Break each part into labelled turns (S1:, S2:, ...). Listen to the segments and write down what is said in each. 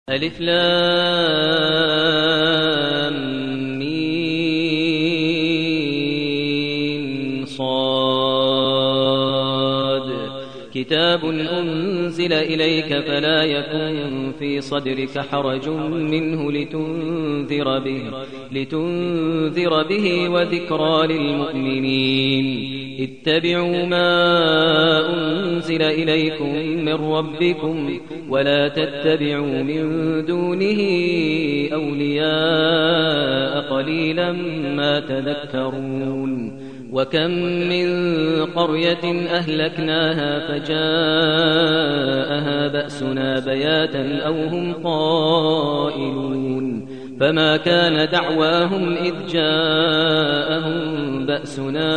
S1: ألف لام ميم صاد كتاب أنزل إليك فلا يكن في صدرك حرج منه لتنذر به وذكرى للمؤمنين اتبعوا ما أنزل إليكم من ربكم ولا تتبعوا من دونه أولياء قليلا ما تذكرون وكم من قرية أهلكناها فجاءها بأسنا بياتا أو هم قائلون فما كان دعواهم إذ جاءهم بأسنا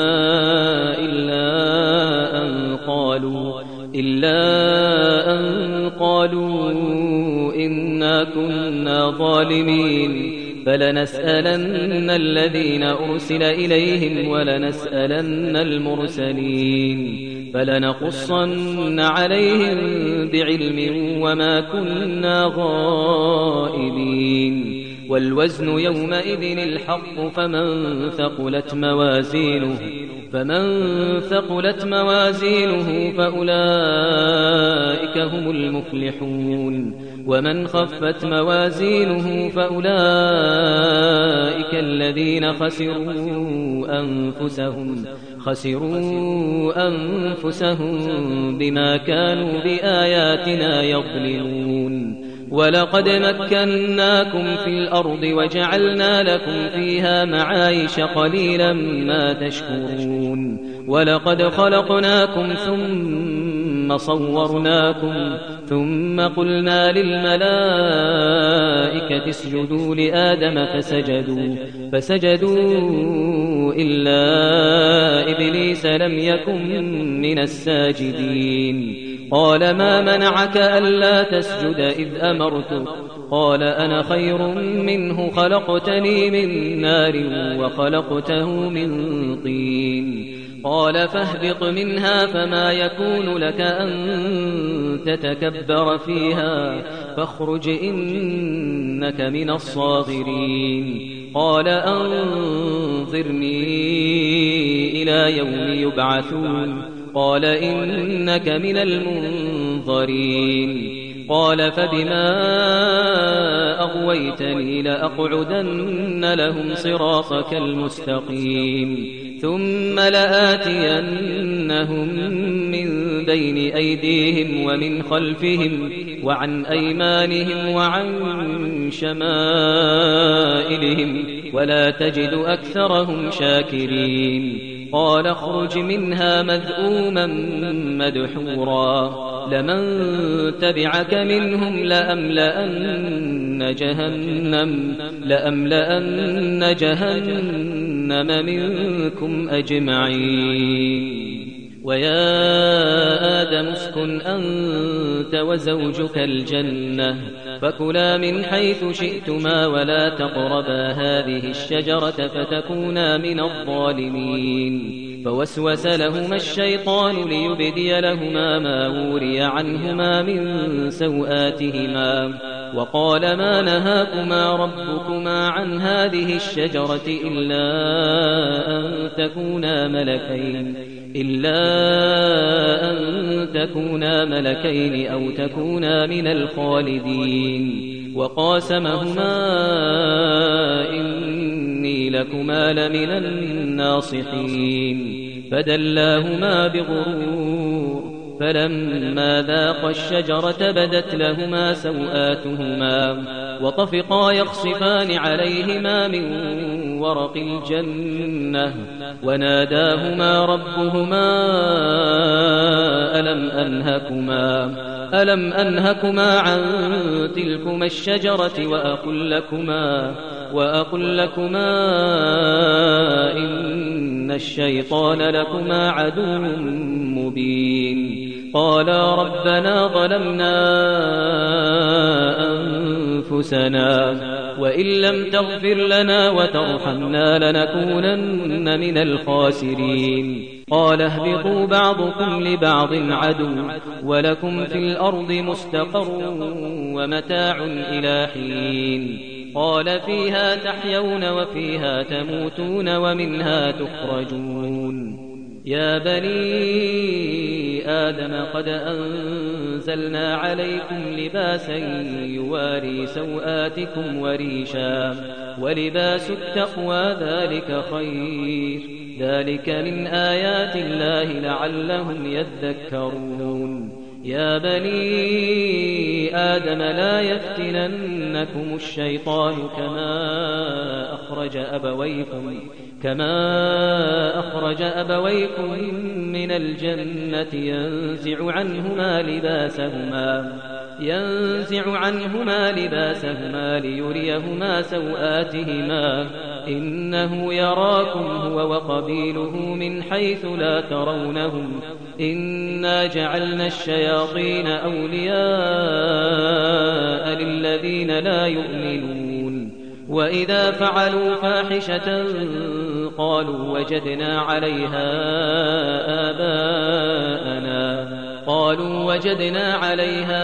S1: إلا أن قالوا إنا كنا ظالمين فلنسألن الذين أرسل إليهم ولنسألن المرسلين فلنقصن عليهم بعلم وما كنا غائبين والوزن يومئذ الحق فمن ثقلت موازينه فأولئك هم المفلحون ومن خفت موازينه فأولئك الذين خسروا أنفسهم بما كانوا بآياتنا يظلمون ولقد مكناكم في الأرض وجعلنا لكم فيها معايش قليلا ما تشكرون ولقد خلقناكم ثم صورناكم ثم قلنا للملائكة اسجدوا لآدم فسجدوا إلا إبليس لم يكن من الساجدين قال ما منعك ألا تسجد إذ أمرتك قال أنا خير منه خلقتني من نار وخلقته من طين قال فاهبط منها فما يكون لك أن تتكبر فيها فاخرج إنك من الصاغرين قال أنظرني إلى يوم يبعثون قال إنك من المنظرين قال فبما أغويتني لأقعدن لهم صراطك المستقيم ثم لآتينهم من بين أيديهم ومن خلفهم وعن أيمانهم وعن شمائلهم ولا تجد أكثرهم شاكرين قال اخرج منها مذءوما مدحورا لمن تبعك منهم لأملأن جهنم منكم أجمعين ويا آدم اسكن أنت وزوجك الجنة فكلا من حيث شئتما ولا تقربا هذه الشجرة فتكونا من الظالمين فوسوس لهما الشيطان ليبدي لهما ما وري عنهما من سوآتهما وقال ما نهاكما ربكما عن هذه الشجرة إلا أن تكونا ملكين أو تكونا من الخالدين وقاسمهما إني لكما لمن الناصحين فدلاهما بغرور فلما ذاقا الشجرة بدت لهما سوآتهما وطفقا يخصفان عليهما من ورق الجنة وناداهما ربهما ألم أنهكما عن تلكما الشجرة وأقل لكما إن الشيطان لكما عدو مبين قالا ربنا ظلمنا أنفسنا وإن لم تغفر لنا وترحمنا لنكونن من الخاسرين قال اهبطوا بعضكم لبعض عدو ولكم في الأرض مستقر ومتاع إلى حين قال فيها تحيون وفيها تموتون ومنها تخرجون يا بني آدم قد أنزلنا عليكم لباسا يواري سوآتكم وريشا ولباس التقوى ذلك خير ذلك من آيات الله لعلهم يذكرون يا بني آدم لا يفتننكم الشيطان كما أخرج أبويكم من الجنة ينزع عنهما لباسهما ليريهما سوآتهما إنه يراكم هو وقبيله من حيث لا ترونهم إنا جعلنا الشياطين أولياء للذين لا يؤمنون وإذا فعلوا فاحشة قالوا وجدنا عليها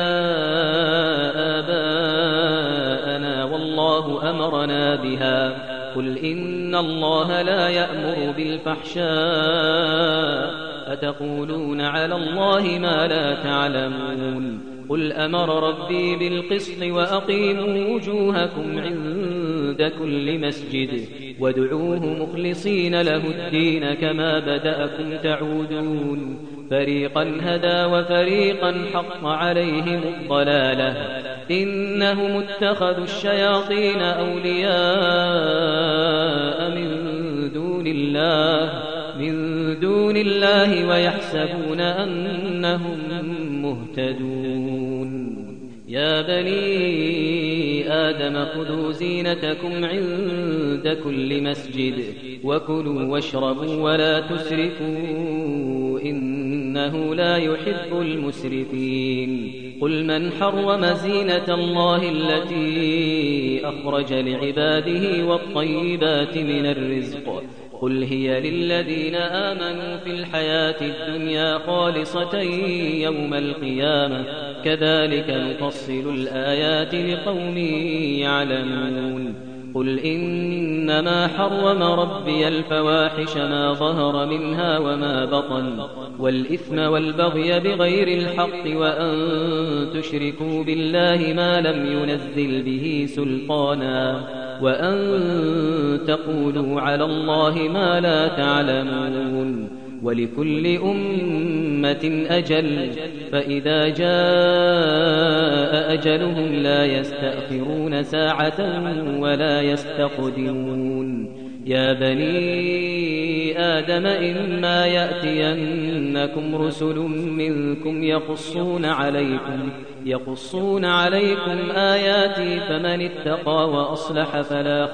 S1: آباءنا والله أمرنا بها قل إن الله لا يأمر بالفحشاء أتقولون على الله ما لا تعلمون قل أمر ربي بالقسط وأقيموا وجوهكم عند كل مسجد وادعوه مخلصين له الدين كما بدأكم تعودون فريقا هدى وفريقا حق عليهم الضلالة إنهم اتخذوا الشياطين أولياء من دون الله ويحسبون أنهم مهتدون يا بني آدم خذوا زينتكم عند كل مسجد وكلوا واشربوا ولا تسرفوا إنه لا يحب المسرفين قل من حرم زينة الله التي أخرج لعباده والطيبات من الرزق قل هي للذين آمنوا في الحياة الدنيا خالصة يوم القيامة كذلك نفصل الآيات لقوم يعلمون قل إنما حرم ربي الفواحش ما ظهر منها وما بطن والإثم والبغي بغير الحق وأن تشركوا بالله ما لم ينزل به سلطانا وأن تقولوا على الله ما لا تعلمون ولكل أمة أجل فإذا جاء أجلهم لا يستأخرون ساعة ولا يستقدمون يا بني آدم إما يأتينكم رسل منكم يقصون عليكم آياتي فمن اتقى وأصلح فلا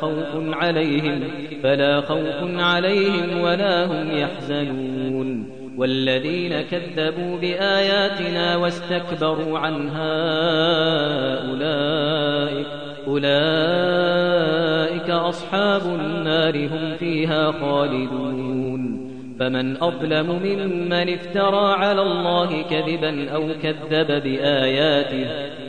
S1: خوف عليهم ولا هم يحزنون والذين كذبوا بآياتنا واستكبروا عنها أولئك أصحاب النار هم فيها خالدون فمن أظلم ممن افترى على الله كذبا أو كذب بآياته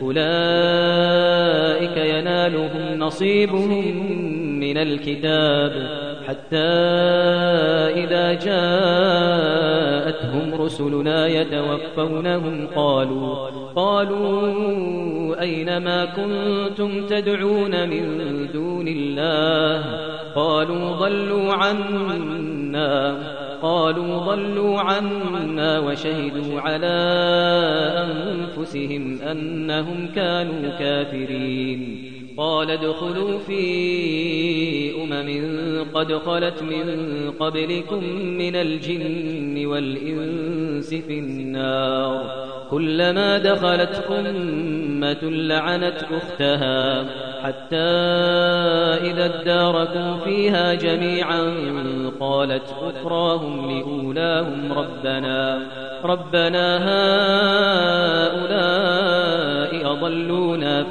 S1: أولئك ينالهم نصيبهم من الكتاب حتى إذا جاءتهم رسلنا يتوفونهم قالوا أين ما كنتم تدعون من دون الله قالوا ضلوا عنا وشهدوا على أنفسهم أنهم كانوا كافرين قال ادخلوا في قد خلت من قبلكم من الجن والإنس في النار كلما دخلت أمة لعنت أختها حتى إذا اداركوا فيها جميعا قالت أخراهم لأولاهم ربنا هؤلاء أضلونا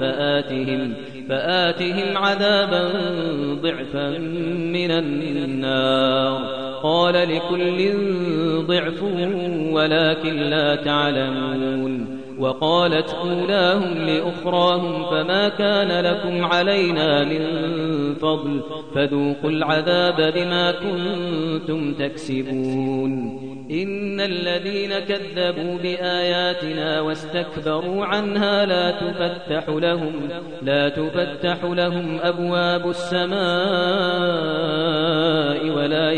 S1: فآتهم عذابا ضعفا من النار قال لكل ضعف ولكن لا تعلمون وقالت أولاهم لأخراهم فما كان لكم علينا من فضل فذوقوا العذاب بما كنتم تكسبون إن الذين كذبوا بآياتنا واستكبروا عنها لا تفتح لهم أبواب السماء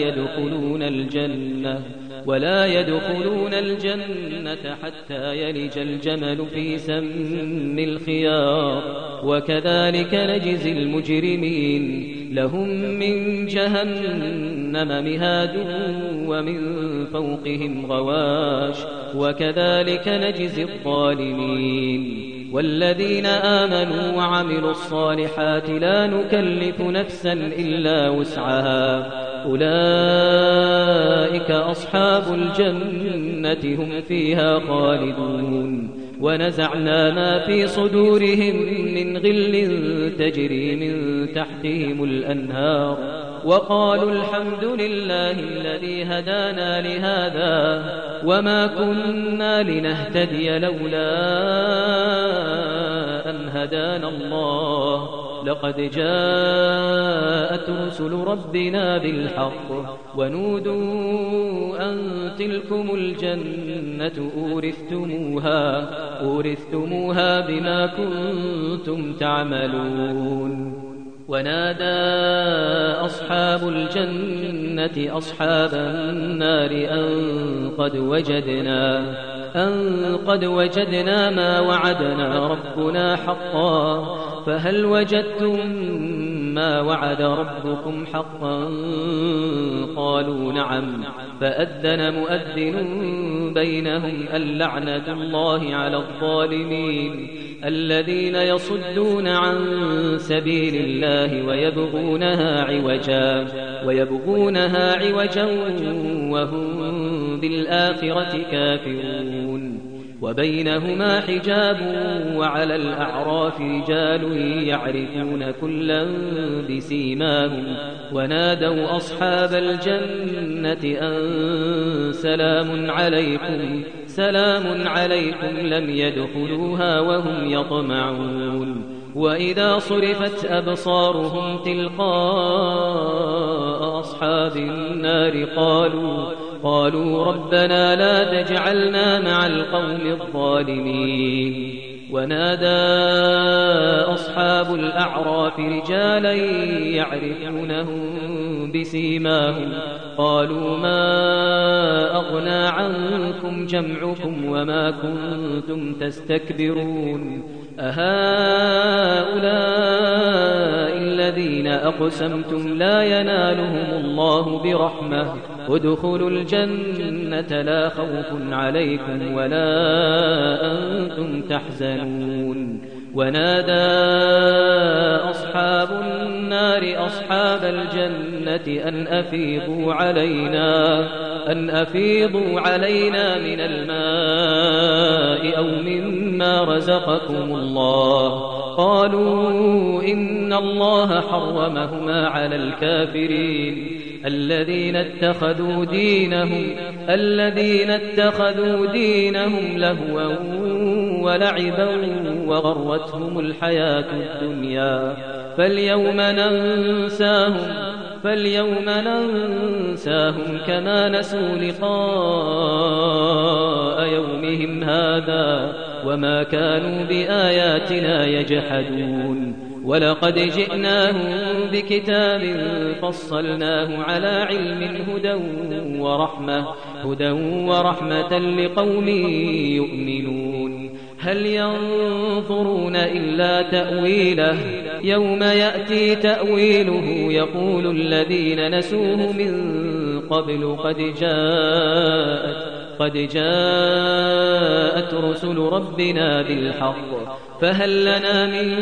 S1: ولا يدخلون الجنة حتى يلج الجمل في سم الخياط وكذلك نجزي المجرمين لهم من جهنم مهاد ومن فوقهم غواش وكذلك نجزي الظالمين والذين آمنوا وعملوا الصالحات لا نكلف نفسا إلا وسعها أولئك أصحاب الجنة هم فيها خالدون ونزعنا ما في صدورهم من غل تجري من تحتهم الأنهار وقالوا الحمد لله الذي هدانا لهذا وما كنا لنهتدي لولا أن هدانا الله لقد جاءت رسل ربنا بالحق ونودوا أن تلكم الجنة أورثتموها بما كنتم تعملون ونادى أصحاب الجنة أصحاب النار أن قد وجدنا ما وعدنا ربنا حقا فهل وجدتم ما وعد ربكم حقا قالوا نعم فأذن مؤذن بينهم اللعنة الله على الظالمين الذين يصدون عن سبيل الله ويبغونها عوجا وهم بالآخرة كافرون وبينهما حجاب وعلى الأعراف رجال يعرفون كلا بسيماهم ونادوا أصحاب الجنة أن سلام عليكم لم يدخلوها وهم يطمعون وإذا صرفت أبصارهم تلقاء أصحاب النار قالوا ربنا لا تجعلنا مع القوم الظالمين ونادى أصحاب الأعراف رجالا يعرفونهم بسيماهم قالوا ما أغنى عنكم جمعكم وما كنتم تستكبرون أهؤلاء الذين أقسمتم لا ينالهم الله برحمة ادخلوا الجنة لا خوف عليكم ولا أنتم تحزنون ونادى أصحاب النار أصحاب الجنة أن أفيضوا علينا من الماء أو مما رزقكم الله قالوا إن الله حرمهما على الكافرين الذين اتخذوا دينهم لهوا ولعبا وغرتهم الحياة الدنيا فاليوم ننساهم كما نسوا لقاء يومهم هذا وما كانوا بآياتنا يجحدون ولقد جئناهم بكتاب فصلناه على علم هدى ورحمة لقوم يؤمنون هل ينظرون إلا تأويله يوم يأتي تأويله يقول الذين نسوه من قبل قد جاءت رسل ربنا بالحق فهل لنا من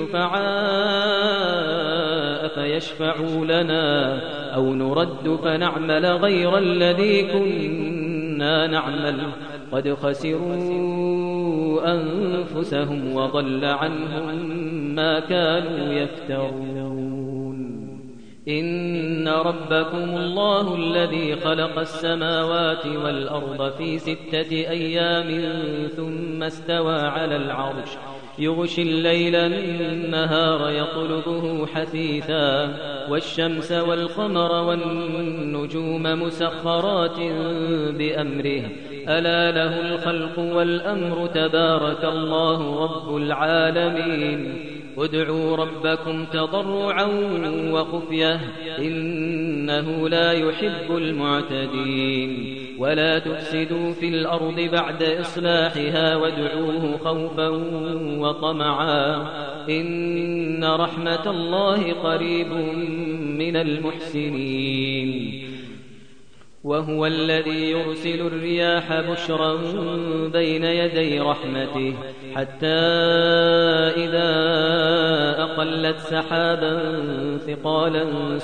S1: شفعاء فيشفعوا لنا أو نرد فنعمل غير الذي كنا نعمل قد خسروا أنفسهم وضل عنهم ما كانوا يفترون إن ربكم الله الذي خلق السماوات والأرض في 6 أيام ثم استوى على العرش يغشي الليل النهار يطلبه حثيثا والشمس والقمر والنجوم مسخرات بأمره ألا له الخلق والأمر تبارك الله رب العالمين ادعوا ربكم تضرعا وخفية إنه لا يحب المعتدين ولا تفسدوا في الأرض بعد إصلاحها وادعوه خوفا وطمعا إن رحمة الله قريب من المحسنين وهو الذي يرسل الرياح بشرا بين يدي رحمته حتى إذا أقلت سحابا ثقالا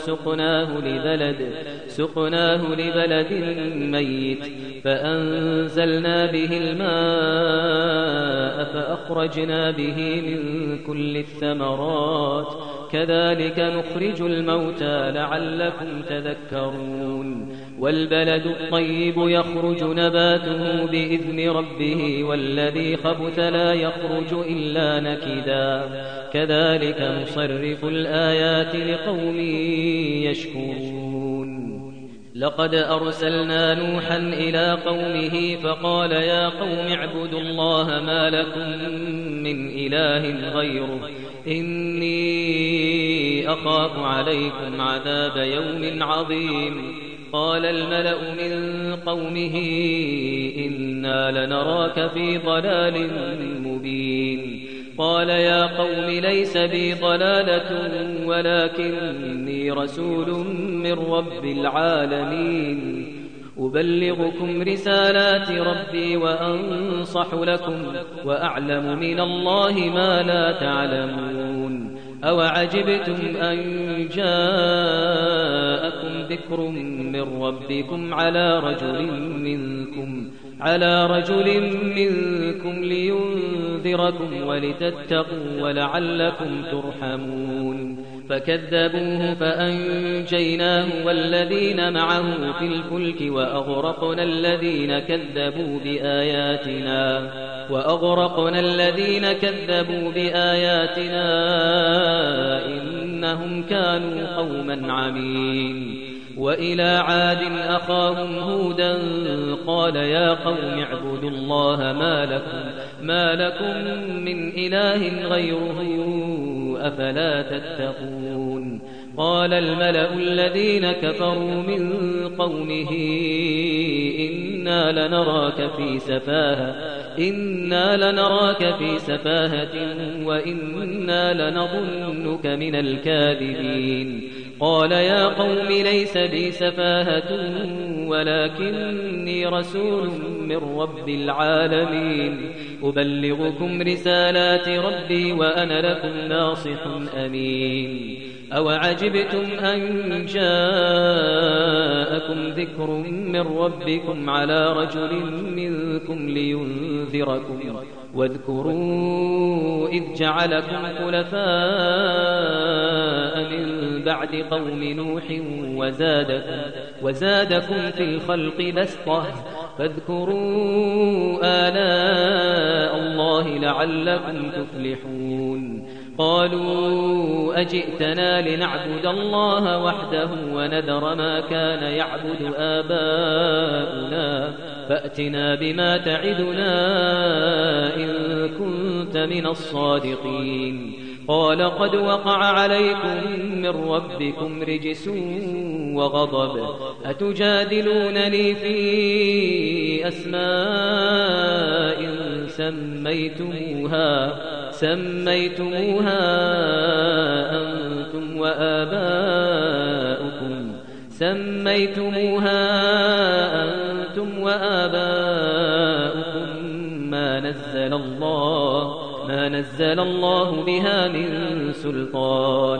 S1: سقناه لبلد ميت فأنزلنا به الماء فأخرجنا به من كل الثمرات كذلك نخرج الموتى لعلكم تذكرون والبلد الطيب يخرج نباته بإذن ربه والذي خبث لا يخرج إلا نكدا كذلك نصرف الآيات لقوم يشكرون لقد أرسلنا نوحا إلى قومه فقال يا قوم اعبدوا الله ما لكم من إله غيره إني أخاف عليكم عذاب يوم عظيم قال الملأ من قومه إنا لنراك في ضلال مبين قال يا قوم ليس بي ضلالة ولكني رسول من رب العالمين أبلغكم رسالات ربي وأنصح لكم وأعلم من الله ما لا تعلمون أوعجبتم أن جاءكم ذكر من ربكم على رجل منكم لينذركم ولتتقوا ولعلكم ترحمون فكذبوه فأنجيناه والذين معه في الفلك وأغرقنا الذين كذبوا بآياتنا إنهم كانوا قوما عمين وإلى عاد أخاهم هودا قال يا قوم اعبدوا الله ما لكم من إله غيره أفلا تتقون قال الملأ الذين كفروا من قومه إنا لنراك في سفاهة وإنا لنظنك من الكاذبين قال يا قوم ليس بي سفاهة ولكني رسول من رب العالمين أبلغكم رسالات ربي وأنا لكم ناصح أمين أوعجبتم أن جاءكم ذكر من ربكم على رجل منكم لينذركم واذكروا إذ جعلكم خلفاء من بعد قوم نوح وزادكم في الخلق بسطة فاذكروا آلاء الله لعلكم تفلحون قالوا أجئتنا لنعبد الله وحده ونذر ما كان يعبد آباؤنا فأتنا بما تعدنا إن كنت من الصادقين قال قد وقع عليكم من ربكم رجس وغضب أتجادلونني في أسماء سميتموها أنتم وآباؤكم ما نزل الله بها من سلطان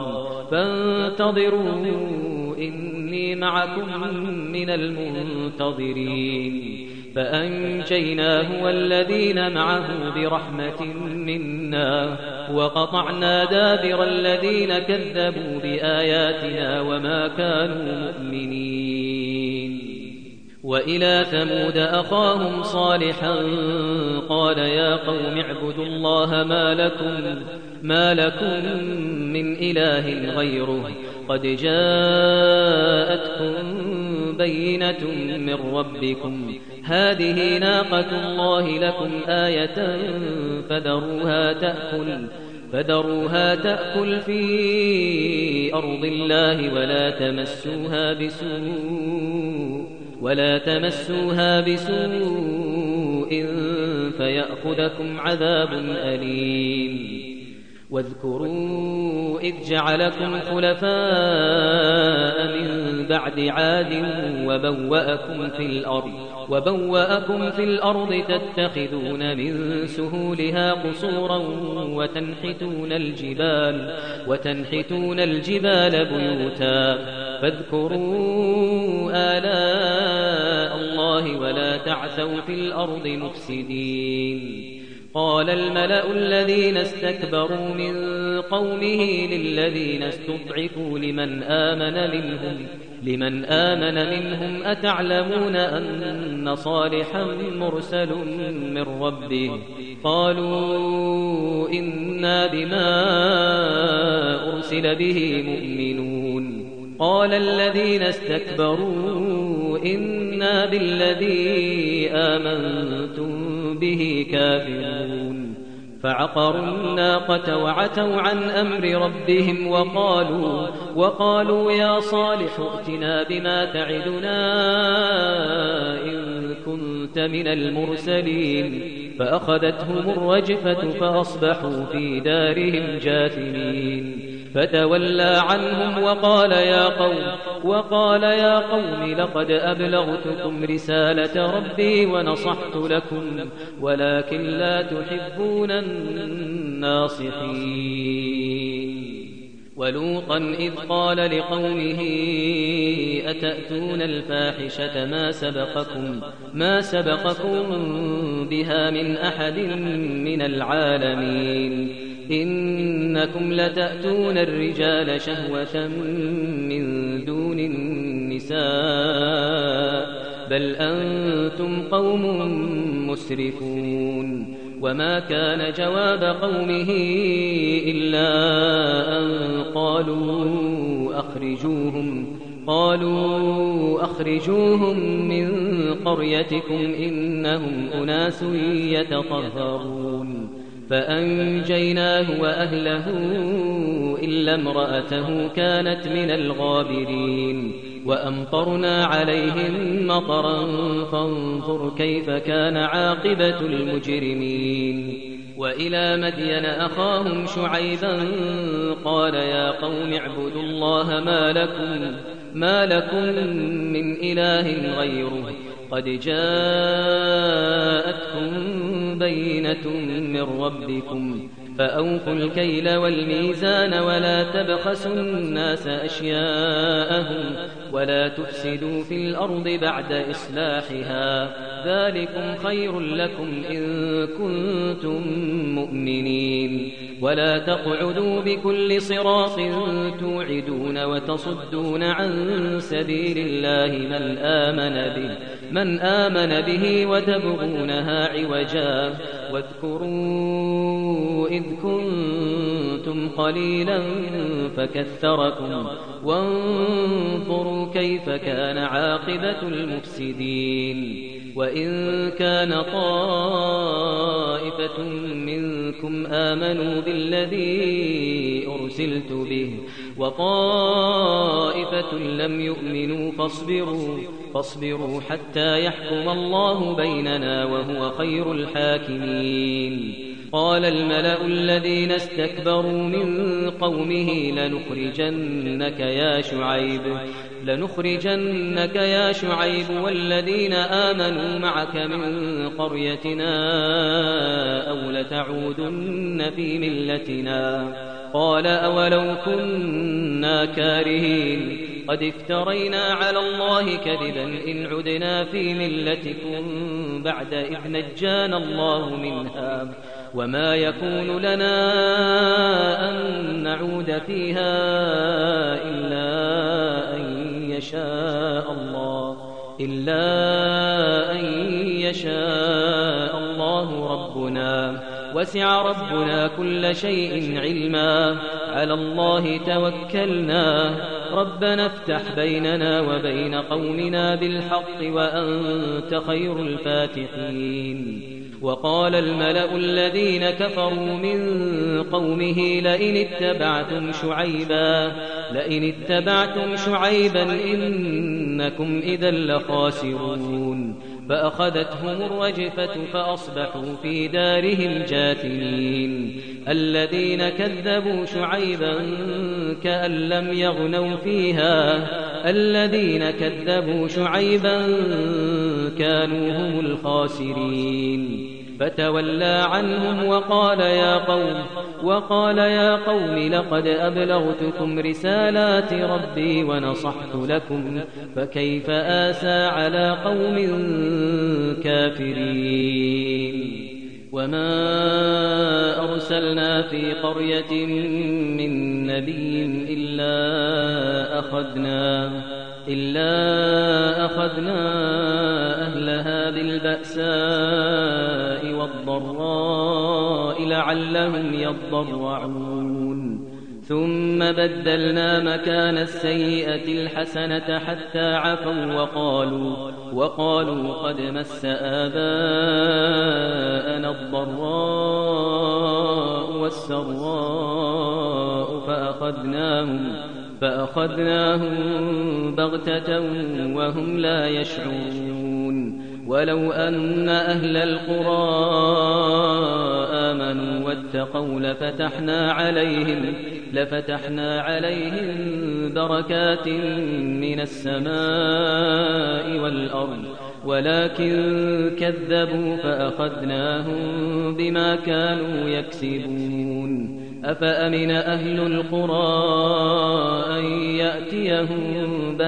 S1: فانتظروا إني معكم من المنتظرين فأنجيناه والذين معه برحمة منا وقطعنا دابر الذين كذبوا بآياتنا وما كانوا مؤمنين. وإلى ثمود أخاهم صالحا قال يا قوم اعبدوا الله ما لكم من إله غيره قد جاءتكم بينة من ربكم هذه ناقة الله لكم آية فذروها تأكل في أرض الله ولا تمسوها بسوء فيأخذكم عذاب أليم. واذكروا إذ جعلكم خلفاء من بعد عاد وبوأكم في الأرض تتخذون من سهولها قصورا وتنحتون الجبال بيوتا فاذكروا آلاء الله ولا تعثوا في الأرض مفسدين. قال الملأ الذين استكبروا من قومه للذين استضعفوا لمن آمن منهم أتعلمون أن صالحا مرسل من ربه قالوا إنا بما أرسل به مؤمنون. قال الذين استكبروا إنا بالذي آمنتم به كافرون. فعقروا الناقة وعتوا عن أمر ربهم وقالوا يا صالح ائتنا بما تعدنا إن كنت من المرسلين. فأخذتهم الرجفة فأصبحوا في دارهم جاثمين. فتولى عنهم وقال يا قوم لقد أبلغتكم رسالة ربي ونصحت لكم ولكن لا تحبون الناصحين. ولوطا إذ قال لقومه أتأتون الفاحشة ما سبقكم بها من أحد من العالمين. إنكم لتأتون الرجال شهوة من دون النساء بل أنتم قوم مسرفون. وما كان جواب قومه إلا أن قالوا أخرجوهم من قريتكم إنهم أناس يتطهرون. فأنجيناه وأهله إلا امرأته كانت من الغابرين. وأمطرنا عليهم مطرا فانظر كيف كان عاقبة المجرمين. وإلى مدين أخاهم شعيبا قال يا قوم اعبدوا الله ما لكم من إله غيره قد جاءتكم بينة من ربكم فأوفوا الكيل والميزان ولا تبخسوا الناس أشياءهم ولا تفسدوا في الأرض بعد إصلاحها ذلكم خير لكم إن كنتم مؤمنين. ولا تقعدوا بكل صراط توعدون وتصدون عن سبيل الله من آمن به وتبغونها عوجا. واذكروا إذ كنتم قليلا فكثركم وانظروا كيف كان عاقبة المفسدين. وإن كان طائفة منكم آمنوا بالذي أرسلت به وطائفة لم يؤمنوا فاصبروا حتى يحكم الله بيننا وهو خير الحاكمين. قال الملأ الذين استكبروا من قومه لنخرجنك يا شعيب والذين آمنوا معك من قريتنا أو لتعودن في ملتنا. قال أولو كنا كارهين قد افترينا على الله كذبا إن عدنا في ملتكم بعد إذ نجانا الله منها وما يكون لنا أن نعود فيها إلا أن يشاء الله ربنا وسع ربنا كل شيء علما على الله توكلنا ربنا افتح بيننا وبين قومنا بالحق وأنت خير الفاتحين وقال الملأ الذين كفروا من قومه لئن اتبعتم شعيبا إنكم إذا لخاسرون فأخذتهم الرجفة فأصبحوا في دارهم جاثمين الذين كذبوا شعيبا كأن لم يغنوا فيها الذين كذبوا شعيبا كانوا هم الخاسرين فتولى عنهم وقال يا قوم لقد أبلغتكم رسالات ربي ونصحت لكم فكيف آسى على قوم كافرين وما أرسلنا في قرية من نبي إلا أخذنا أهلها بالبأساء والضراء لعلهم يضرعون ثم بدلنا مكان السيئة الحسنة حتى عفوا وقالوا قد مس آباءنا الضراء والسراء فأخذناهم بغتة وهم لا يشعرون ولو أن أهل القرى آمنوا واتقوا لفتحنا عليهم بركات من السماء والأرض ولكن كذبوا فأخذناهم بما كانوا يكسبون أفأمن أهل القرى أن يأتيهم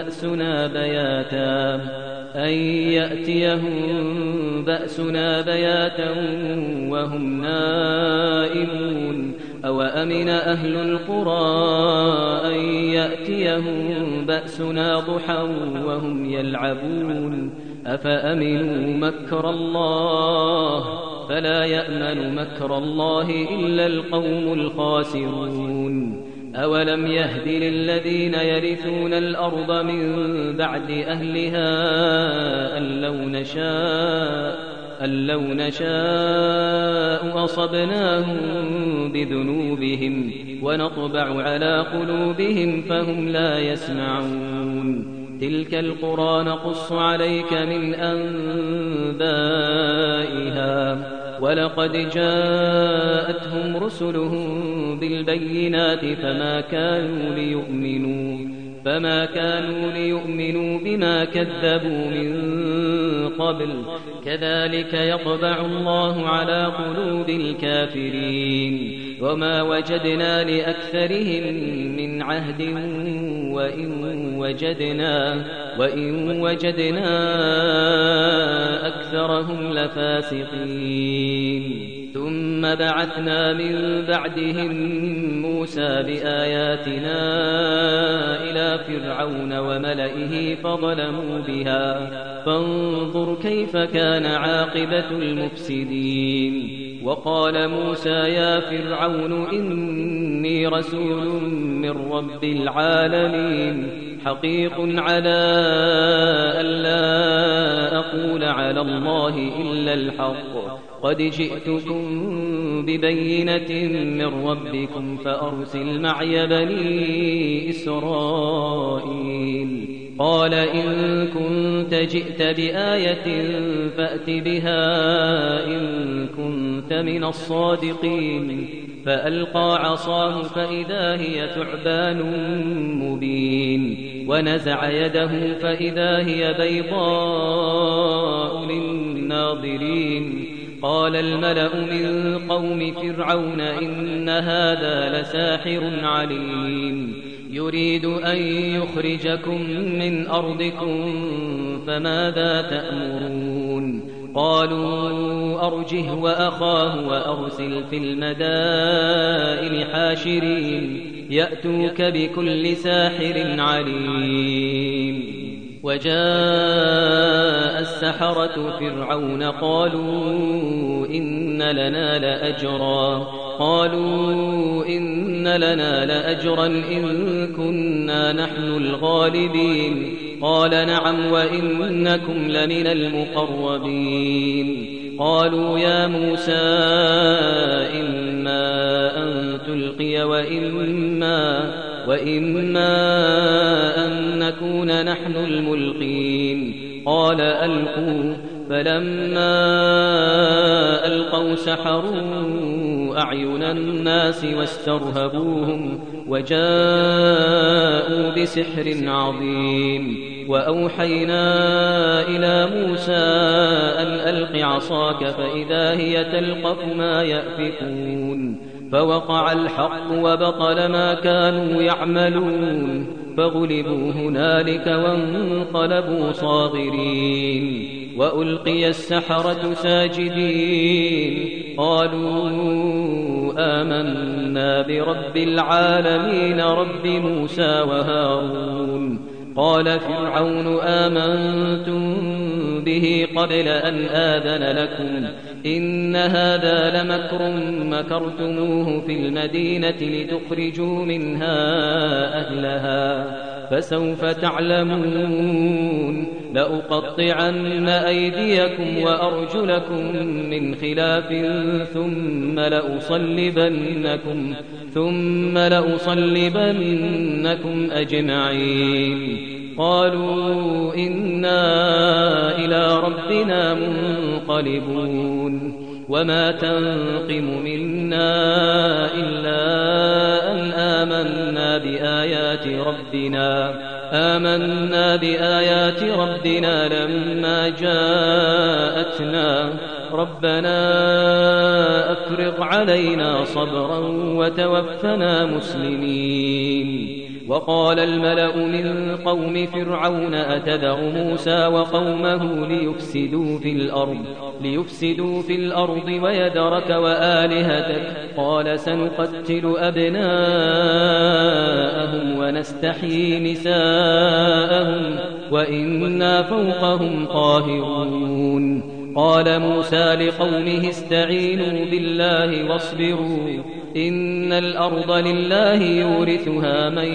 S1: بأسنا بياتا وهم نائمون أوأمن أهل القرى أن يأتيهم بأسنا ضحى وهم يلعبون أفأمنوا مكر الله فلا يأمن مكر الله إلا القوم الخاسرون أولم يهد للذين يرثون الأرض من بعد أهلها أن لو نشاء أصبناهم بذنوبهم ونطبع على قلوبهم فهم لا يسمعون تلك القرى نقص عليك من أنبائها ولقد جاءتهم رسلهم بالبينات فما كانوا ليؤمنوا بما كذبوا من قبل كذلك يطبع الله على قلوب الكافرين وما وجدنا لأكثرهم من عهد وإن وجدنا أكثرهم لفاسقين ثم بعثنا من بعدهم موسى بآياتنا إلى فرعون وملئه فظلموا بها فانظر كيف كان عاقبة المفسدين وقال موسى يا فرعون إني رسول من رب العالمين حقيق على ألا أقول على الله إلا الحق قد جئتكم ببينة من ربكم فأرسل معي بني إسرائيل قال إن كنت جئت بآية فأت بها إن كنت من الصادقين فألقى عصاه فإذا هي ثعبان مبين ونزع يده فإذا هي بيضاء للناظرين قال الملأ من قوم فرعون إن هذا لساحر عليم يريد أن يخرجكم من أرضكم فماذا تأمرون قالوا أرجه وأخاه وأرسل في المدائن حاشرين يأتوك بكل ساحر عليم وجاء السحرة فرعون قالوا إن لنا لأجرا إن كنا نحن الغالبين قال نعم وإنكم لمن المقربين قالوا يا موسى إما أن تلقي وإما أن نكون نحن الملقين قال ألقوا فلما ألقوا سحروا أعين الناس واسترهبوهم وجاءوا بسحر عظيم وأوحينا إلى موسى أن ألق عصاك فإذا هي تلقف ما يأفكون فوقع الحق وبطل ما كانوا يعملون فغلبوا هنالك وانقلبوا صاغرين وألقي السحرة ساجدين قالوا آمنا برب العالمين رب موسى وهارون قال فرعون آمنتم به قبل أن آذن لكم إن هذا لمكر مكرتموه في المدينة لتخرجوا منها أهلها فسوف تعلمون لأقطعن أيديكم وأرجلكم من خلاف ثم لأصلبنكم أجمعين قالوا إنا إلى ربنا منقلبون وما تنقم منا إلا أن آمنا بآيات ربنا لما جاءتنا ربنا أفرغ علينا صبرا وتوفنا مسلمين وقال الملأ من قوم فرعون أتذر موسى وقومه ليفسدوا في الأرض ويذرك وآلهتك قال سنقتل أبناءهم ونستحيي نساءهم وإنا فوقهم قاهرون قال موسى لقومه استعينوا بالله واصبروا إن الأرض لله يورثها من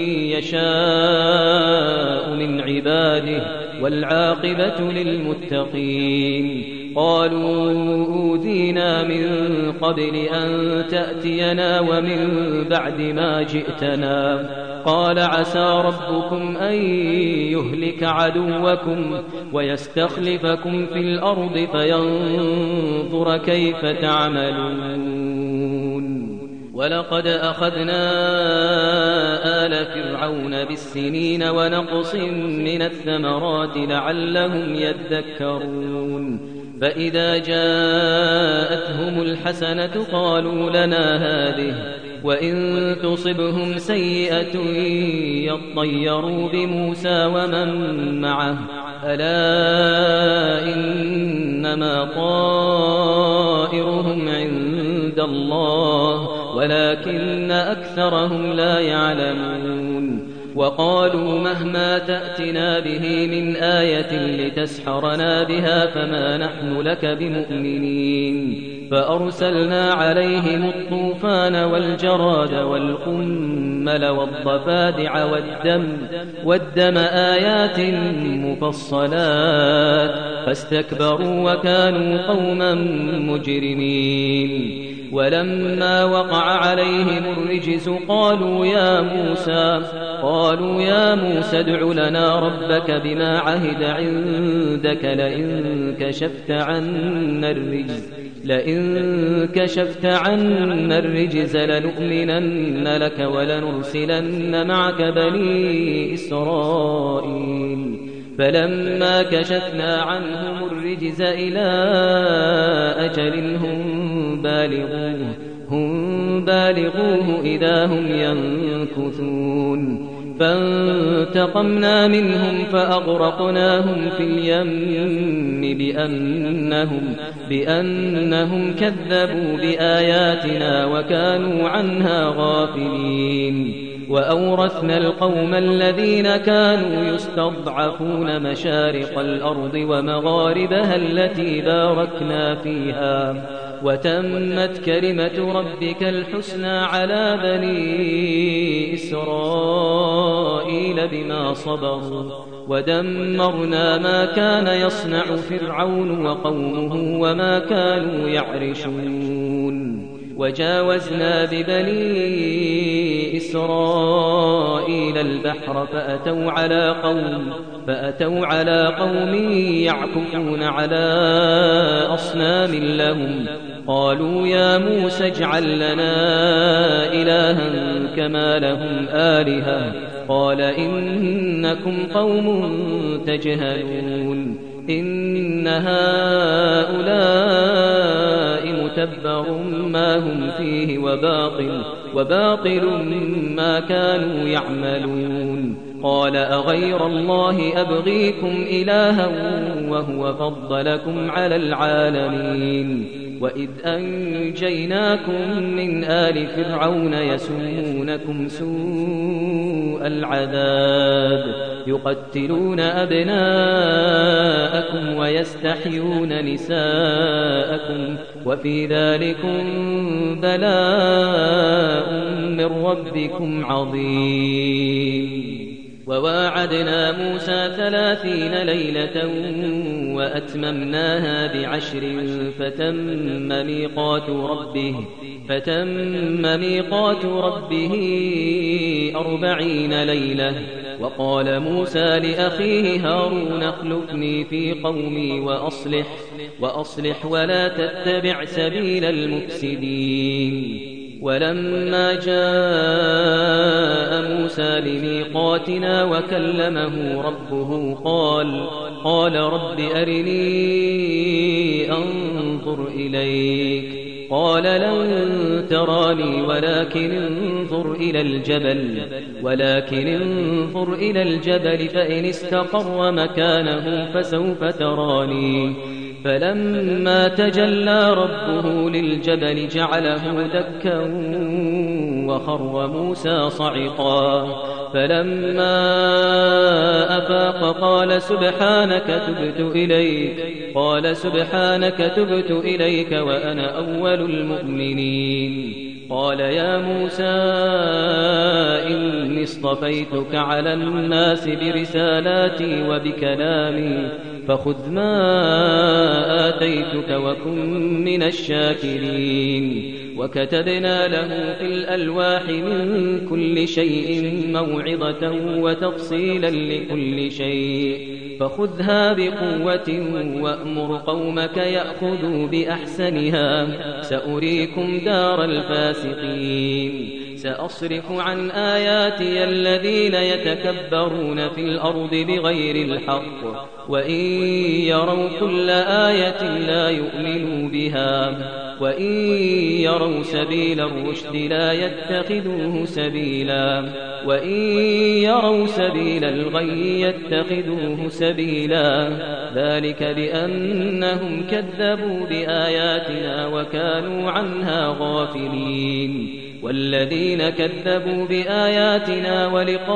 S1: يشاء من عباده والعاقبة للمتقين قالوا أوذينا من قبل أن تأتينا ومن بعد ما جئتنا قال عسى ربكم أن يهلك عدوكم ويستخلفكم في الأرض فينظر كيف تعملون ولقد أخذنا آل فرعون بالسنين ونقص من الثمرات لعلهم يذكرون فإذا جاءتهم الحسنة قالوا لنا هذه وإن تصبهم سيئة يطيروا بموسى ومن معه ألا إنما طائرهم عند الله ولكن أكثرهم لا يعلمون وقالوا مهما تأتنا به من آية لتسحرنا بها فما نحن لك بمؤمنين فأرسلنا عليهم الطوفان والجراد والقمل والضفادع والدم آيات مفصلات فاستكبروا وكانوا قوما مجرمين ولما وقع عليهم الرجس قالوا يا موسى ادع لنا ربك بما عهد عندك لئن كشفت عنا الرجز لنؤمنن لك ولنرسلن معك بني إسرائيل فلما كشفنا عنهم الرجز إلى أجل هم بالغوه إذا هم ينكثون فانتقمنا منهم فأغرقناهم في اليم بأنهم كذبوا بآياتنا وكانوا عنها غافلين وأورثنا القوم الذين كانوا يستضعفون مشارق الأرض ومغاربها التي باركنا فيها وتمت كلمة ربك الحسنى على بني إسرائيل بما صبروا ودمرنا ما كان يصنع فرعون وقومه وما كانوا يعرشون وجاوزنا ببني إسرائيل البحر فأتوا على قوم يعكفون على أصنام لهم قالوا يا موسى اجعل لنا إلها كما لهم آلهة قال إنكم قوم تجهلون إن هؤلاء متبر ما هم فيه وباطل ما كانوا يعملون قال أغير الله أبغيكم إلها وهو فضلكم على العالمين وإذ أنجيناكم من آل فرعون يسومونكم سوء العذاب يقتلون أبناءكم ويستحيون نساءكم وفي ذلكم بلاء من ربكم عظيم وواعدنا موسى 30 ليلة وأتممناها ب10 فتم ميقات ربه 40 ليلة وقال موسى لأخيه هارون اخلفني في قومي وأصلح ولا تتبع سبيل المفسدين ولما جاء موسى لميقاتنا وكلمه ربه قال رب أرني أنظر إليك قال لن تراني ولكن انظر إلى الجبل فإن استقر مكانه فسوف تراني فلما تجلى ربه للجبل جعله دكا وخر موسى صعقا فلما أفاق قال سبحانك تبت إليك وأنا أول المؤمنين قال يا موسى إني اصطفيتك على الناس برسالاتي وبكلامي فخذ ما آتيتك وكن من الشاكرين وكتبنا له في الألواح من كل شيء موعظة وتفصيلا لكل شيء فخذها بقوة وأمر قومك يأخذوا بأحسنها سأريكم دار الفاسقين سأصرف عن آياتي الذين يتكبرون في الأرض بغير الحق وإن يروا كل آية لا يؤمنوا بها وإن يروا سبيل الرشد لا يتخذوه سبيلا وإن يروا سبيل الغي يتخذوه سبيلا ذلك بأنهم كذبوا بآياتنا وكانوا عنها غافلين والذين كذبوا بآياتنا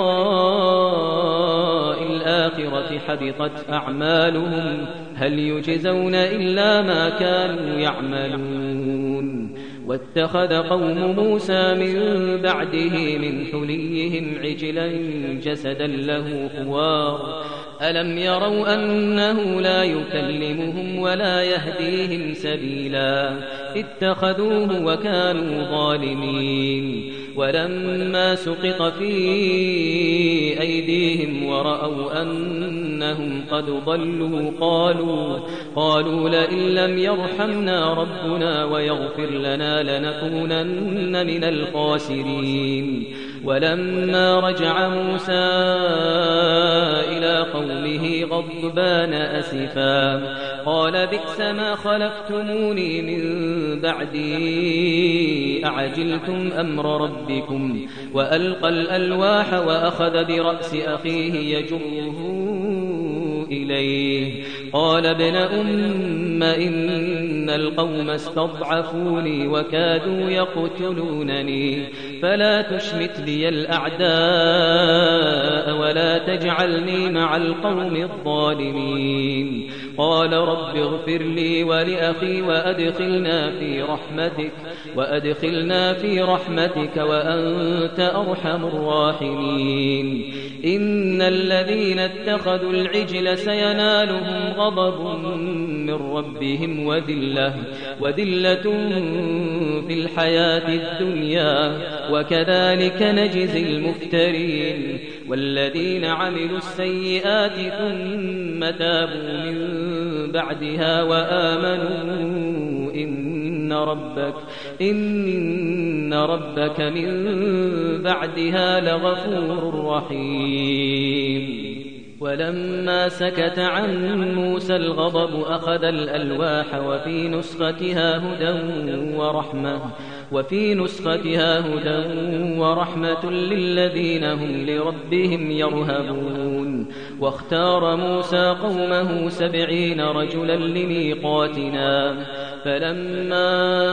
S1: ولقاء الآخرة حبطت أعمالهم هل يجزون إلا ما كانوا يعملون واتخذ قوم موسى من بعده من حليهم عجلا جسدا له خوار ألم يروا أنه لا يكلمهم ولا يهديهم سبيلا اتخذوه وكانوا ظالمين ولما سقط في أيديهم ورأوا أنهم قد ضلوا قالوا لئن لم يرحمنا ربنا ويغفر لنا لنكونن من الخاسرين ولما رجع موسى إلى قومه غضبان أسفا قال بئس ما خلفتموني من بعدي أعجلتم أمر ربكم وألقى الألواح وأخذ برأس أخيه يجره إليه قال ابن أم إن القوم استضعفوني وكادوا يقتلونني فلا تشمت بي الأعداء ولا تجعلني مع القوم الظالمين قال رب اغفر لي ولأخي وأدخلنا في رحمتك وأنت أرحم الراحمين إن الذين اتخذوا العجل سينالهم غضب من ربهم وذلة في الحياة الدنيا وكذلك نجزي المفترين والذين عملوا السيئات ثم تابوا من بعدها وآمنوا إن ربك من بعدها لغفور رحيم ولما سكت عن موسى الغضب أخذ الألواح وفي نسختها هدى ورحمة للذين هم لربهم يرهبون واختار موسى قومه 70 رجلا لميقاتنا فلما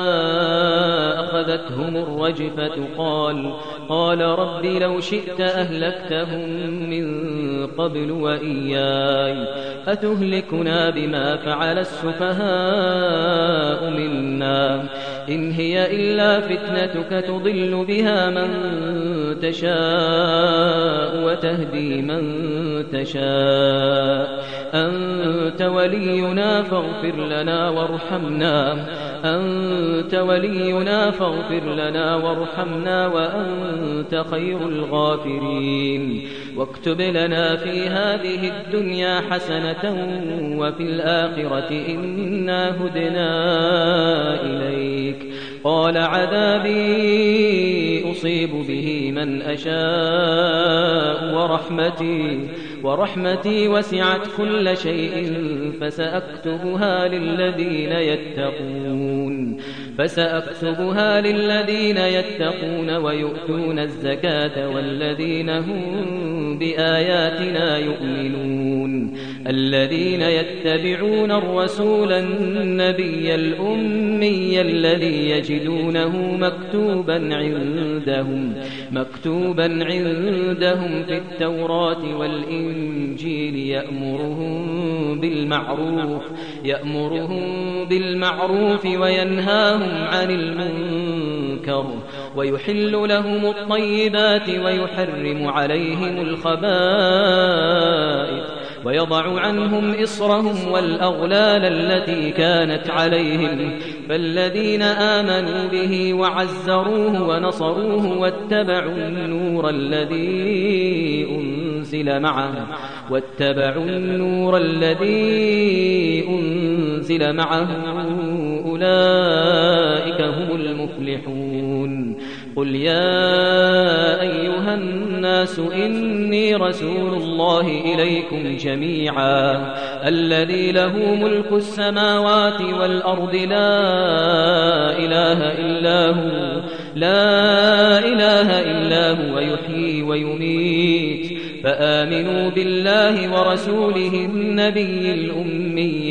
S1: أخذتهم الرجفة قال رب لو شئت أهلكتهم من قبل وإياي أتهلكنا بما فعل السفهاء منا إن هي إلا فتنتك تضل بها من تشاء وتهدي من تشاء أنت ولينا فاغفر لنا وارحمنا وأنت خير الغافرين واكتب لنا في هذه الدنيا حسنة وفي الآخرة إنا هدنا إليك قال عذابي أصيب به من أشاء ورحمتي وسعت كل شيء فسأكتبها للذين يتقون ويؤتون الزكاة والذين هم بآياتنا يؤمنون الذين يتبعون الرسول النبي الأمي الذي يجدونه مكتوبا عندهم في التوراة والإنجيل يأمرهم بالمعروف وينهاهم عن المنكر ويحل لهم الطيبات ويحرم عليهم الخبائث ويضع عنهم إصرهم والأغلال التي كانت عليهم فالذين آمنوا به وعزروه ونصروه واتبعوا النور الذي أنزل معه أولئك هم المفلحون قل يا أيها الناس إني رسول الله إليكم جميعا الذي له ملك السماوات والأرض لا إله إلا هو يحيي ويميت فآمنوا بالله ورسوله النبي الأمي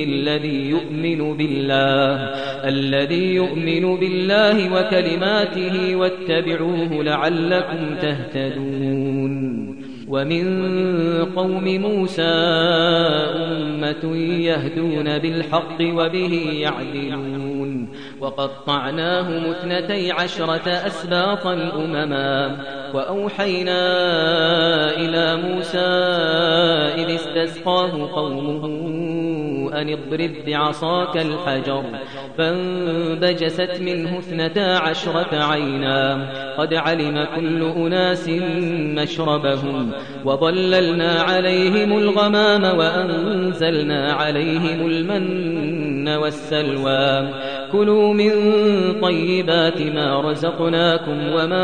S1: الذي يؤمن بالله وكلماته واتبعوه لعلكم تهتدون ومن قوم موسى أمة يهدون بالحق وبه يعدلون وقطعناهم 12 أسباطا أمما وأوحينا إلى موسى إذ استسقاه قومه أن اضرب بعصاك الحجر فانبجست منه 12 عينا قد علم كل أناس مشربهم وظللنا عليهم الغمام وأنزلنا عليهم المن والسلوى كلوا من طيبات ما رزقناكم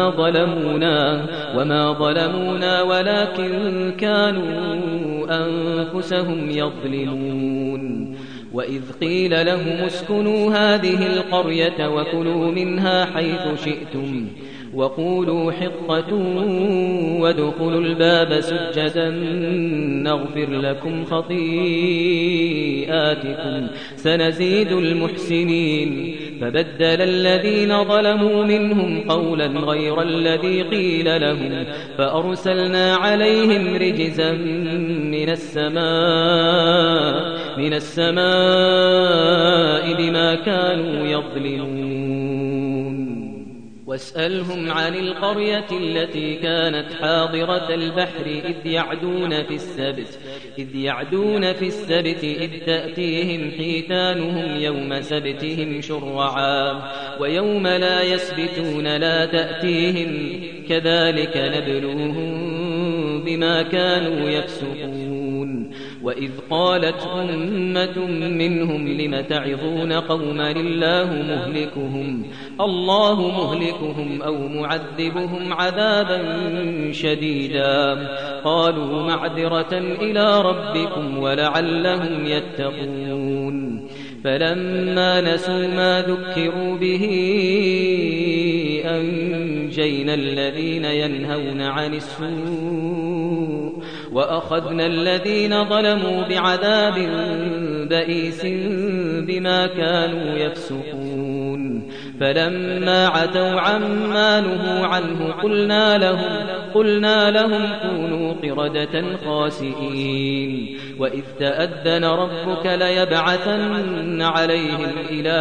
S1: وما ظلمونا ولكن كانوا أنفسهم يظلمون وإذ قيل لهم اسكنوا هذه القرية وكلوا منها حيث شئتم وقولوا حطة وادخلوا الباب سجدا نغفر لكم خطيئاتكم سنزيد المحسنين فبدل الذين ظلموا منهم قولا غير الذي قيل لهم فأرسلنا عليهم رجزا من السماء بما كانوا يظلمون واسألهم عن القرية التي كانت حاضرة البحر إذ يعدون في السبت إذ تأتيهم حيتانهم يوم سبتهم شرعا ويوم لا يسبتون لا تأتيهم كذلك نبلوهم بما كانوا يفسقون وإذ قالت أمة منهم لم تعظون قوما الله مهلكهم أو معذبهم عذابا شديدا قالوا معذرة إلى ربكم ولعلهم يتقون فلما نسوا ما ذكروا به أنجينا الذين ينهون عن السوء وأخذنا الذين ظلموا بعذاب بئيس بما كانوا يفسقون فلما عتوا عما نهوا عنه قلنا لهم كونوا قردة خاسئين وإذ تأذن ربك ليبعثن عليهم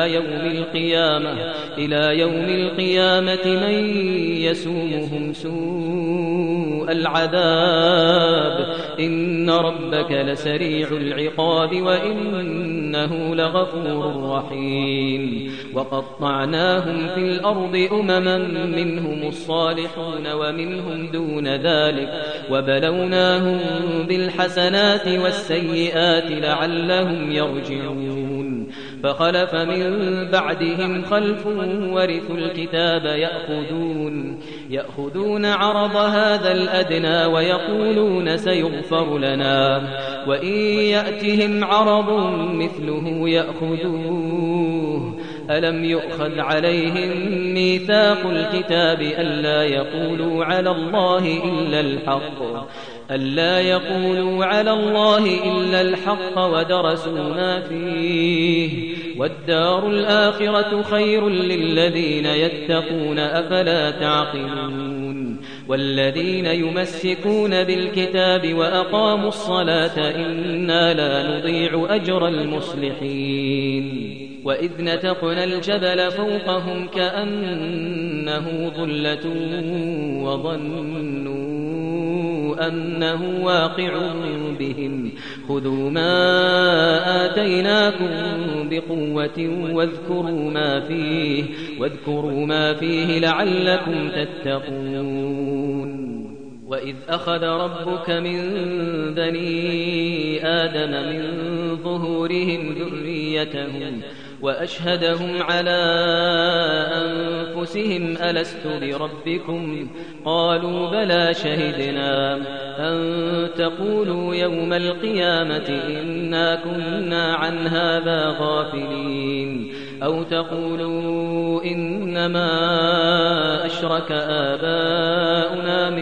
S1: إلى يوم القيامة من يسومهم سوء العذاب إن ربك لسريع العقاب وإنه لغفور رحيم وقطعناهم في الأرض أمما منهم الصالحون ومنهم دون ذلك وبلوناهم بالحسنات والسيئات لعلهم يرجعون فخلف من بعدهم خلف ورثوا الكتاب يأخذون عرض هذا الأدنى ويقولون سيغفر لنا وإن يأتهم عرض مثله يأخذوه ألم يؤخذ عليهم ميثاق الكتاب ألا يقولوا على الله إلا الحق ودرسوا ما فيه والدار الآخرة خير للذين يتقون أفلا تعقلون والذين يمسكون بالكتاب وأقاموا الصلاة إنا لا نضيع أجر المصلحين وإذ نتقنا الجبل فوقهم كأنه ظلة وظنوا أنه واقع بهم خذوا ما آتيناكم بقوة واذكروا ما فيه لعلكم تتقون وإذ أخذ ربك من بني آدم من ظهورهم ذريتهم وأشهدهم على أنفسهم ألست بربكم قالوا بلى شهدنا أن تقولوا يوم القيامة إنا كنا عن هذا غافلين أو تقولوا إنما أشرك آباؤنا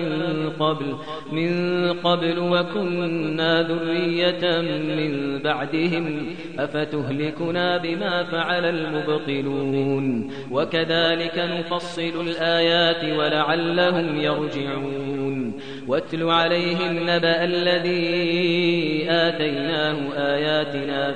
S1: من قبل وكنا ذرية من بعدهم أفتهلكنا بما فعل المبطلون وكذلك نفصل الآيات ولعلهم يرجعون واتل عليهم نبأ الذي آتيناه آياتنا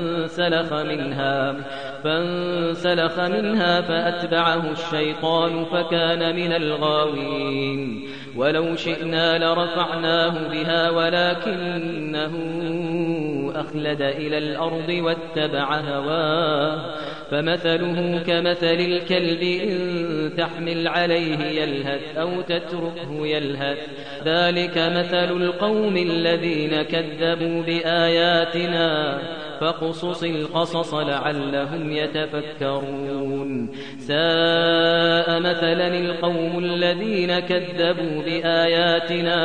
S1: فانسلخ منها فأتبعه الشيطان فكان من الغاوين ولو شئنا لرفعناه بها ولكنه أخلد إلى الأرض واتبع هواه فمثله كمثل الكلب إن تحمل عليه يلهث أو تتركه يلهث ذلك مثل القوم الذين كذبوا بآياتنا فاقصص القصص لعلهم يتفكرون ساء مثلا القوم الذين كذبوا بآياتنا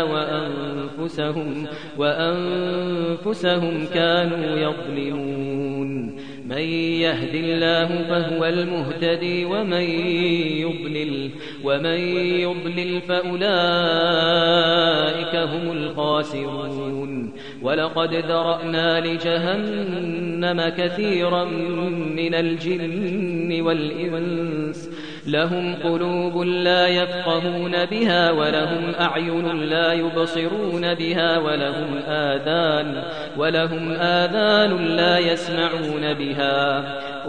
S1: وأنفسهم كانوا يظلمون من يهد الله فهو المهتدي ومن يضلل فأولئك هم الخاسرون ولقد ذرأنا لجهنم كثيرا من الجن والإنس لهم قلوب لا يفقهون بها ولهم أعين لا يبصرون بها ولهم آذان لا يسمعون بها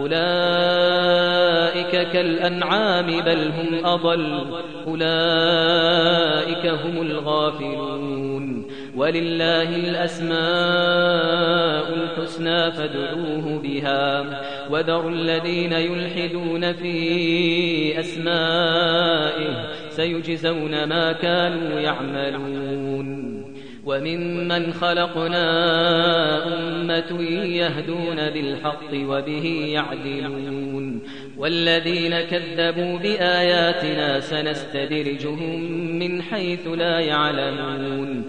S1: أولئك كالأنعام بل هم أضل أولئك هم الغافلون ولله الأسماء الحسنى فادعوه بها وذروا الذين يلحدون في أسمائه سيجزون ما كانوا يعملون وممن خلقنا أمة يهدون بالحق وبه يعدلون والذين كذبوا بآياتنا سنستدرجهم من حيث لا يعلمون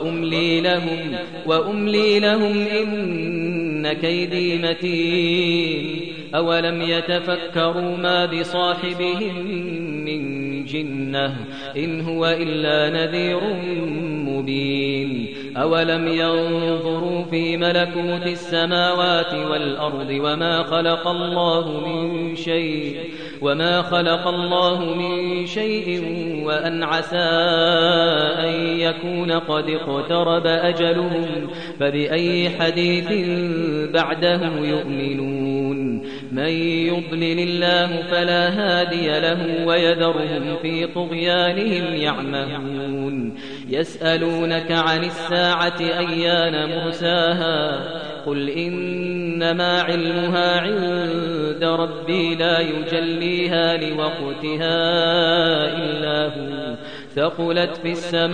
S1: وأملي لهم إن كيدي متين أولم يتفكروا ما بصاحبهم من جنة إن هو إلا نذير مبين أولم ينظروا في ملكوت السماوات والأرض وما خلق الله من شيء وأن عسى أن يكون قد اقترب أجلهم فبأي حديث بعده يؤمنون من يضلل الله فلا هادي له ويذرهم في طغيانهم يعمهون يسألونك عن الساعة أيان مرساها قل إنما علمها عند ربي لا يجليها لوقتها إلا هو ثقلت في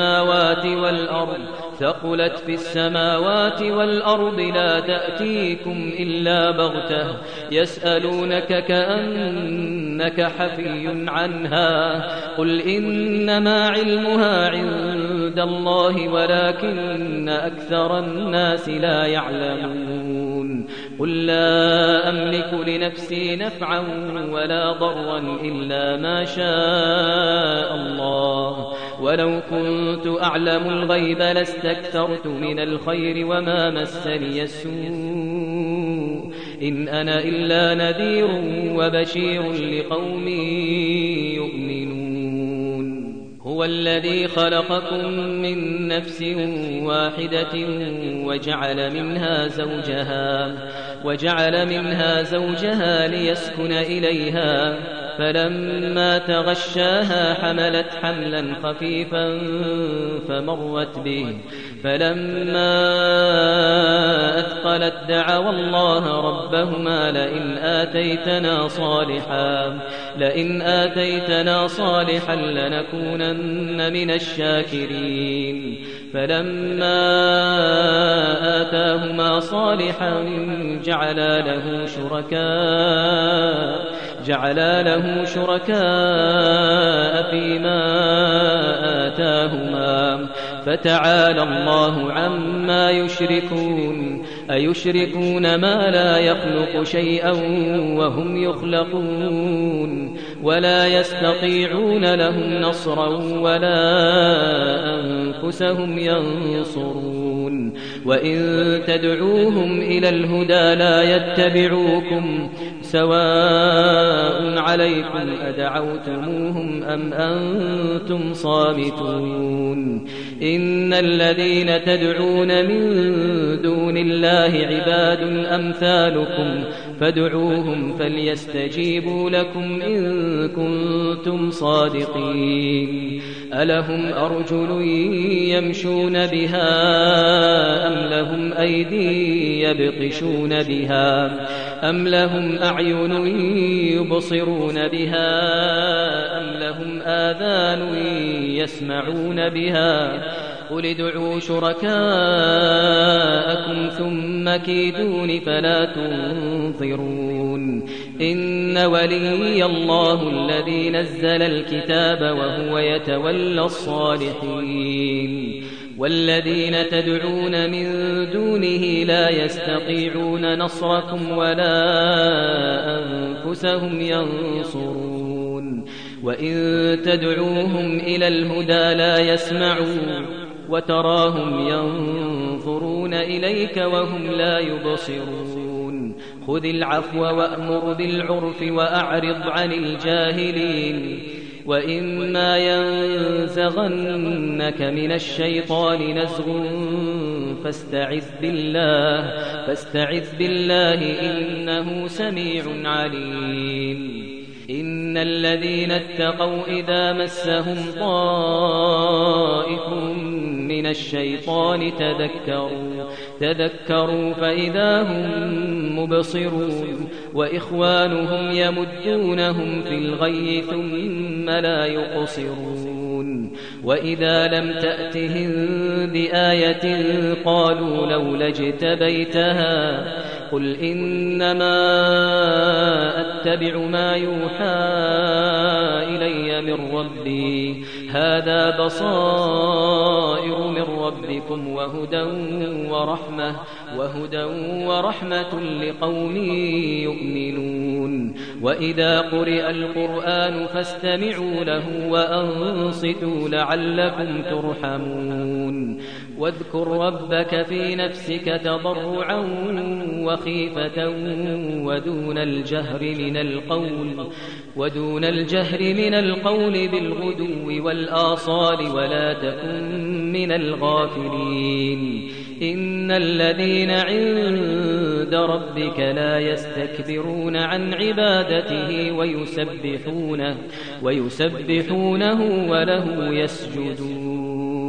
S1: السماوات والأرض لا تأتيكم إلا بغتة يسألونك كأنك حفي عنها قل إنما علمها عند الله ولكن أكثر الناس لا يعلمون قل لا أملك لنفسي نفعا ولا ضرا إلا ما شاء الله ولو كنت أعلم الغيب لاستكثرت من الخير وما مسني السوء إن أنا إلا نذير وبشير لقوم يؤمنون هو الذي خلقكم من نفس واحدة وجعل منها زوجها ليسكن إليها فلما تغشاها حملت حملا خفيفا فمرت به فلما أثقلت دعوا الله ربهما لئن آتيتنا صالحا لنكونن من الشاكرين فلما آتاهما صالحا جعلا له شركاء فيما آتاهما فتعالى الله عما يشركون أيشركون ما لا يخلق شيئا وهم يخلقون ولا يستطيعون لهم نصرا ولا أنفسهم ينصرون وإن تدعوهم إلى الهدى لا يتبعوكم سواء عليكم أدعوتموهم أم أنتم صامتون إن الذين تدعون من دون الله عباد أمثالكم فادعوهم فليستجيبوا لكم إن كنتم صادقين ألهم أرجل يمشون بها أم لهم أيدي يبطشون بها أم لهم أعين يبصرون بها أم لهم آذان يسمعون بها قل ادعوا شركاءكم ثم كيدون فلا تنظرون إن ولي الله الذي نزل الكتاب وهو يتولى الصالحين والذين تدعون من دونه لا يستطيعون نصركم ولا أنفسهم ينصرون وإن تدعوهم إلى الهدى لا يسمعون وتراهم ينظرون إليك وهم لا يبصرون خذ العفو وأمر بالعرف وأعرض عن الجاهلين وإما ينزغنك من الشيطان نزغ فاستعذ بالله إنه سميع عليم إن الذين اتقوا إذا مسهم طائف من الشيطان تذكروا فإذا هم مبصرون وإخوانهم يمدونهم في الغي ثم لا يقصرون وإذا لم تأتهم بآية قالوا لولا اجتبيتها قل إنما أتبع ما يوحى إلي من ربي هذا بصائر من ربكم وهدى ورحمة لقوم يؤمنون وإذا قرئ القرآن فاستمعوا له وأنصتوا لعلكم ترحمون واذكر ربك في نفسك تضرعا وخيفة ودون الجهر من القول بالغدو والآصال ولا تكن من الغافلين إن الذين عند ربك لا يستكبرون عن عبادته ويسبحونه وله يسجدون